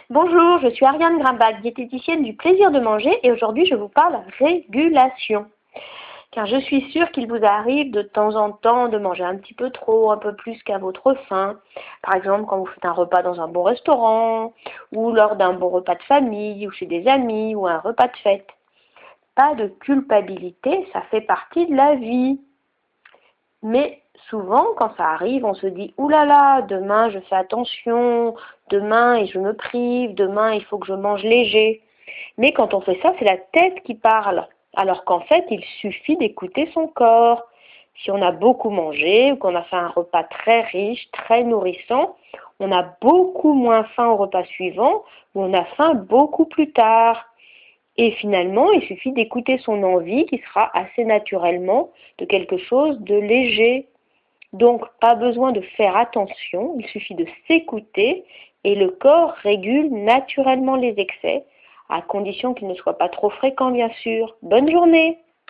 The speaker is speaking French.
Bonjour, je suis Ariane Grimbach, diététicienne du plaisir de manger et aujourd'hui je vous parle régulation. Car je suis sûre qu'il vous arrive de temps en temps de manger un petit peu trop, un peu plus qu'à votre faim. Par exemple quand vous faites un repas dans un bon restaurant, ou lors d'un bon repas de famille, ou chez des amis, ou un repas de fête. Pas de culpabilité, ça fait partie de la vie. Mais souvent, quand ça arrive, on se dit « Ouh là là, demain je fais attention, demain et je me prive, demain il faut que je mange léger ». Mais quand on fait ça, c'est la tête qui parle. Alors qu'en fait, il suffit d'écouter son corps. Si on a beaucoup mangé ou qu'on a fait un repas très riche, très nourrissant, on a beaucoup moins faim au repas suivant ou on a faim beaucoup plus tard. Et finalement, il suffit d'écouter son envie qui sera assez naturellement de quelque chose de léger. Donc, pas besoin de faire attention, il suffit de s'écouter et le corps régule naturellement les excès, à condition qu'ils ne soient pas trop fréquents, bien sûr. Bonne journée!